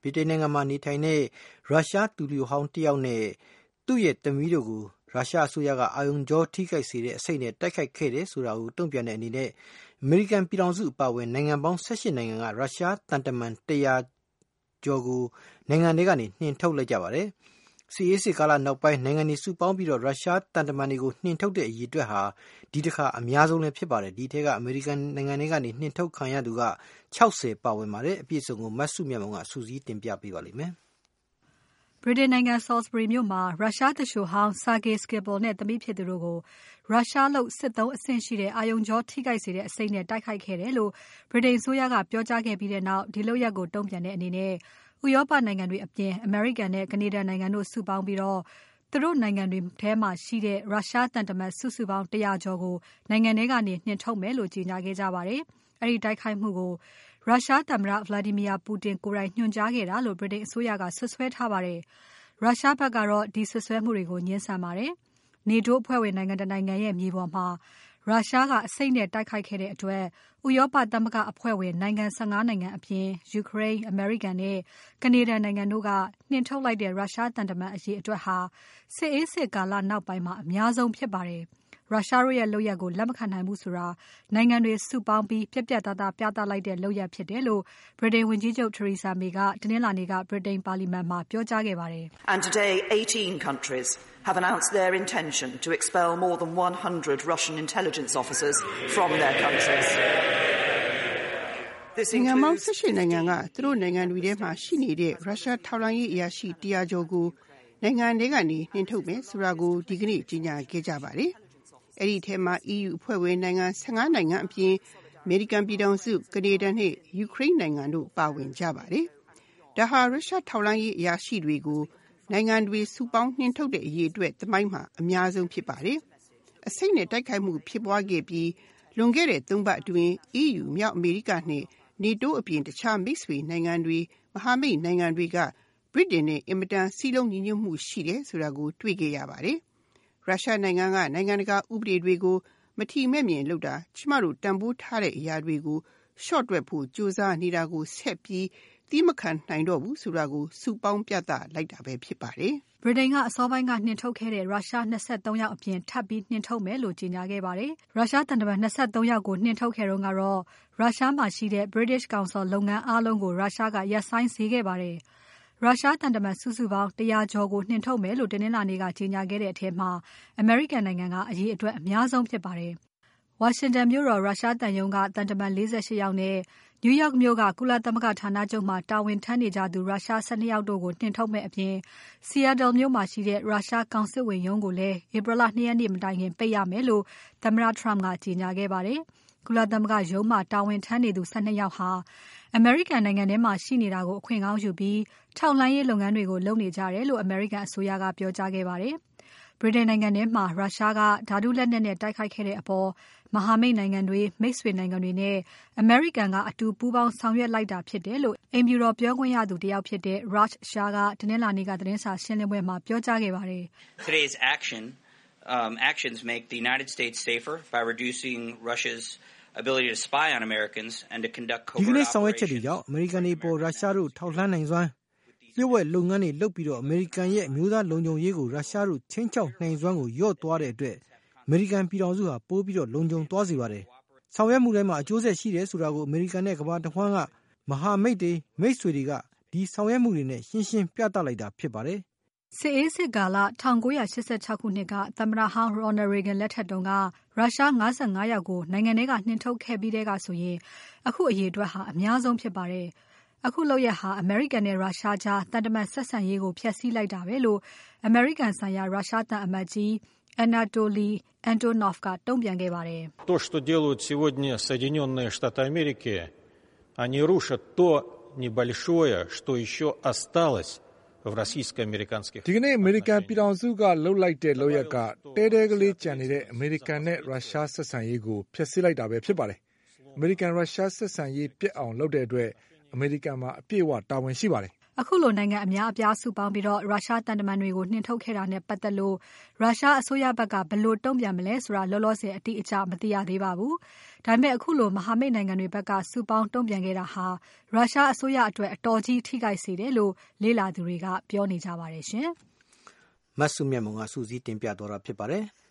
ဗြိတိန်နိုင်ငံမှာနေထိုင်တဲ့ရုရှားသူလျှိုဟောင်းတယောက်နဲ့သူ့ရဲ့သမီးတို့ကိုရုရှားအစိုးရကအာရုံကြောထိခိုက်စေတဲ့အဆိပ်နဲ့တိုက်ခိုက်ခဲ့တယ်ဆိုတာကိုတုံ့ပြန်တဲ့အနေနဲ့အမေရိကန်ပြည်ထောင်စုအပါအဝင်နိုင်ငံပေါင်း18နိုင်ငံကရုရှားတန်တမန်100ကျော်ကိုနိုင်ငံတွေကနေနှင်ထုတ်လိုက်ကြပါတယ်။စစ်ရေးစစ်ကာလနောက်ပိုင်းနိုင်ငံတွေစုပေါင်းပြီးတော့ရုရှားတန်တမန်တွေကိုနှင်ထုတ်တဲ့အရေးအတွက်ဟာဒီတစ်ခါအများဆုံးလည်းဖြစ်ပါတယ်။ဒီထဲကအမေရိကန်နိုင်ငံတွေကနေနှင်ထုတ်ခံရသူက60ပါဝင်ပါတယ်။အပြည့်အစုံကိုမတ်စုမြတ်မောင်ကစူးစီးတင်ပြပေးပါလိမ့်မယ်။ဗြိတိန်နိုင်ငံ Salisbury မြို့မှာရုရှားသူလျှိုဟောင်း Sergei Skripal နဲ့သမီးဖြစ်သူတို့ကိုရုရှားလုပ်စစ်သုံးအဆင့်ရှိတဲ့အာရုံကြောထိခိုက်စေတဲ့အဆိပ်နဲ့တိုက်ခိုက်ခဲ့တယ်လို့ဗြိတိန်အစိုးရကပြောကြားခဲ့ပြီးတဲ့နောက်ဒီလုပ်ရပ်ကိုတုံ့ပြန်တဲ့အနေနဲ့ဥရောပနိုင်ငံတွေအပြင်အမေရိကန်နဲ့ကနေဒါနိုင်ငံတို့စုပေါင်းပြီးတော့သူတို့နိုင်ငံတွေထဲမှာရှိတဲ့ရုရှားတန်တမန်စုစုပေါင်း100ကျော်ကိုနိုင်ငံထဲကနေနှင်ထုတ်မယ်လို့ကြေညာခဲ့ကြပါတယ်။အဲဒီတိုက်ခိုက်မှုကိုရုရှားသမ္မတ Vladimir Putin ကိုယ်တိုင်ညွှန်ကြားခဲ့တာလို့ဗြိတိန်အစိုးရကဆွဆွဲထားပါတယ်။ရုရှားဘက်ကတော့ဒီဆွဆွဲမှုတွေကိုညှင်းဆန်ပါတယ်။ NATO အဖွဲ့ဝင်နိုင်ငံတနိုင်ငံရဲ့မြေပေါ်မှာရုရှားကအဆိပ်နဲ့တိုက်ခိုက်ခဲ့တဲ့အတွက်ဥရောပသမဂ္ဂအဖွဲ့ဝင်နိုင်ငံ15နိုင်ငံအပြင်ယူကရိန်း၊အမေရိကန်နဲ့ကနေဒါနိုင်ငံတို့ကနှင်ထုတ်လိုက်တဲ့ရုရှားတန်တမန်အရေအတွက်ဟာစစ်အေးစစ်ကာလနောက်ပိုင်းမှာအများဆုံးဖြစ်ပါတယ်။ရုရှားတို့ရဲ့လုပ်ရပ်ကိုလက်မခံနိုင်ဘူးဆိုတာနိုင်ငံတွေစုပေါင်းပြီးပြတ်ပြတ်သားသားပြသလိုက်တဲ့လုပ်ရပ်ဖြစ်တယ်လို့ဗြိတိန်ဝန်ကြီးချုပ် Theresa May ကတနင်္လာနေ့ကဗြိတိန်ပါလီမန်မှာပြောကြားခဲ့ပါတယ်။ And today 18 countries have announced their intention to expel more than 100 Russian intelligence officers from their countries. နိုင်ငံပေါင်း18နိုင်ငံကသူတို့နိုင်ငံတွေထဲမှာရှိနေတဲ့ရုရှားထောက်လှမ်းရေးအရာရှိ100ကျော်ကိုနိုင်ငံတွေကနေနှင်ထုတ်မယ်ဆိုတာကိုဒီကနေ့ကြေညာခဲ့ကြပါတယ်။အဲဒီထဲမှာ EU အဖွဲ့ဝင်နိုင်ငံ15နိုင်ငံအပြင်အမေရိကန်ပြည်ထောင်စု၊ကနေဒါနဲ့ယူကရိန်းနိုင်ငံတို့ပါဝင်ကြပါတယ်။ဒါဟာရုရှားထောက်လှမ်းရေးအရာရှိတွေကိုနိုင်ငံတွေစုပေါင်းနှင်ထုတ်တဲ့အရေးအတွက်သမိုင်းမှာအများဆုံးဖြစ်ပါတယ်။အဆိပ်နဲ့တိုက်ခိုက်မှုဖြစ်ပွားခဲ့ပြီးလွန်ခဲ့တဲ့3ပတ်အတွင်း EU မြောက်အမေရိကနဲ့ NATO အပြင်တခြားမိတ်ဆွေနိုင်ငံတွေမဟာမိတ်နိုင်ငံတွေကဗြိတိန်နဲ့အင်မတန်စည်းလုံးညီညွတ်မှုရှိတယ်ဆိုတာကိုတွေ့ခဲ့ရပါတယ်။ရုရှားနိုင်ငံကနိုင်ငံတကာဥပဒေတွေကိုမထီမဲ့မြင်လုပ်တာကျမတို့တန်ဖိုးထားတဲ့အရာတွေကိုရှော့တွက်ဖို့ကြိုးစားနေတာကိုဆက်ပြီးသီးမခံနိုင်တော့ဘူးဆိုတာကိုစုပေါင်းပြသလိုက်တာပဲဖြစ်ပါတယ်။ဗြိတိန်ကအစောပိုင်းကနှင်ထုတ်ခဲ့တဲ့ရုရှား23ယောက်အပြင်ထပ်ပြီးနှင်ထုတ်မယ်လို့ကြေညာခဲ့ပါတယ်။ရုရှားတန်တမန်23ယောက်ကိုနှင်ထုတ်ခဲ့တုန်းကတော့ရုရှားမှာရှိတဲ့ British Council လုပ်ငန်းအားလုံးကိုရုရှားကရပ်ဆိုင်းစေခဲ့ပါတယ်။ရုရှားတန်တမန်စုစုပေါင်း100ကျော်ကိုနှင်ထုတ်မယ်လို့တနင်္လာနေ့ကကြေညာခဲ့တဲ့အထဲမှာအမေရိကန်နိုင်ငံကအရေးအတွက်အများဆုံးဖြစ်ပါတယ်။ဝါရှင်တန်မြို့တော်ရုရှားသံရုံးကတန်တမန်48ယောက်နဲ့New York မြို့ကကုလသမဂ္ဂဌာနချုပ်မှာတာဝန်ထမ်းနေကြသူရုရှား12ယောက်တို့ကိုနှင်ထုတ်မဲ့အပြင် Seattle မြို့မှာရှိတဲ့ရုရှားကောင်စစ်ဝင်ရုံးကိုလည်းဧပြီလ2ရက်နေ့မတိုင်ခင်ပိတ်ရမယ်လို့သမ္မတ Trump ကကြေညာခဲ့ပါတယ်။ကုလသမဂ္ဂရုံးမှာတာဝန်ထမ်းနေသူ12ယောက်ဟာအမေရိကန်နိုင်ငံထဲမှာရှိနေတာကိုအခွင့်ကောင်းယူပြီးထောက်လှမ်းရေးလုပ်ငန်းတွေကိုလုပ်နေကြတယ်လို့အမေရိကန်အစိုးရကပြောကြားခဲ့ပါတယ်။ဗြိတိန်နိုင်ငံထဲမှာရုရှားကဓါတုလက်နက်နဲ့တိုက်ခိုက်ခဲ့တဲ့အပေါ်မဟာမိတ်နိုင်ငံတွေမိတ်ဆွေနိုင်ငံတွေနဲ့အမေရိကန်ကအတူပူးပေါင်းဆောင်ရွက်လိုက်တာဖြစ်တယ်လို့အိမ်ဖြူတော်ပြောခွင့်ရသူတယောက်ဖြစ်တဲ့ Raj Shah ကတနင်္လာနေ့ကသတင်းစာရှင်းလင်းပွဲမှာပြောကြားခဲ့ပါတယ်။ Today's actions make the United States safer by reducing Russia's ability to spy on Americans and to conduct covert operations. ဒီကနေ့ဆောင်ရွက်ချက်တွေကြောင့်အမေရိကန်တွေပေါ်ရုရှားတို့ထောက်လှမ်းနိုင်စွမ်းလျှို့ဝှက်လုပ်ငန်းတွေလုပ်ပြီးတော့အမေရိကန်ရဲ့အမျိုးသားလုံခြုံရေးကိုရုရှားတို့ချင်းချောက်နိုင်စွမ်းကိုလျော့သွားတဲ့အတွက်အမေရိကန်ပြည်ထောင်စုဟာပိုးပြီးတော့လုံခြုံသွားစေပါတယ်။ဆောင်ရွက်မှုတိုင်းမှာအကျိုးဆက်ရှိတယ်ဆိုတာကိုအမေရိကန်နဲ့ကမ္ဘာတစ်ဝန်းကမဟာမိတ်တွေမိတ်ဆွေတွေကဒီဆောင်ရွက်မှုတွေနဲ့ရှင်းရှင်းပြသလိုက်တာဖြစ်ပါတယ်။စစ်အေးစစ်ကာလ1986ခုနှစ်ကသမ္မတဟောင်း Ronald Reagan လက်ထက်တုန်းကရုရှား55ယောက်ကိုနိုင်ငံထဲကနှင်ထုတ်ခဲ့ပြီးတဲ့ကဆိုရင်အခုအရေးအတွက်ဟာအများဆုံးဖြစ်ပါတယ်။အခုလုပ်ရဟာအမေရိကန်နဲ့ရုရှားကြားတန်တမန်ဆက်ဆံရေးကိုဖျက်ဆီးလိုက်တာပဲလို့အမေရိကန်ဆိုင်ရာရုရှားသံအမတ်ကြီးAnatoly Antonov ကတုံ့ပြန်ခဲ့ပါတယ်။ То, что делают сегодня Соединенные Штаты Америки, они рушат то небольшое, что еще осталось в российско-американских. ဒီကနေ့အမေရိကန်ပြည်ထောင်စုကလှုပ်လိုက်တဲ့လုပ်ရက်ကတဲကလေးကြံနေတဲ့အမေရိကန်နဲ့ရုရှားဆက်ဆံရေးကိုဖျက်ဆီးလိုက်တာပဲဖြစ်ပါတယ်။အမေရိကန်ရုရှားဆက်ဆံရေးပြတ်အောင်လုပ်တဲ့အတွက်အမေရိကန်မှာအပြည့်အဝတာဝန်ရှိပါတယ်။အခုလိုနိုင်ငံအများအပြားစုပေါင်းပြီးရုရှားတန်တမန်တွေကိုနှင်ထုတ်ခဲ့တာနဲ့ပတ်သက်လို့ရုရှားအစိုးရဘက်ကဘယ်လိုတုံ့ပြန်မလဲဆိုတာလောလောဆယ်အတိအကျမသိရသေးပါဘူး။ဒါပေမဲ့အခုလိုမဟာမိတ်နိုင်ငံတွေဘက်ကစုပေါင်းတုံ့ပြန်ခဲ့တာဟာရုရှားအစိုးရအတွက်အတော်ကြီးထိခိုက်စေတယ်လို့လေ့လာသူတွေကပြောနေကြပါတယ်ရှင်။မဆုမြတ်မုံကစူးစီးတင်ပြသွားတာဖြစ်ပါတယ်။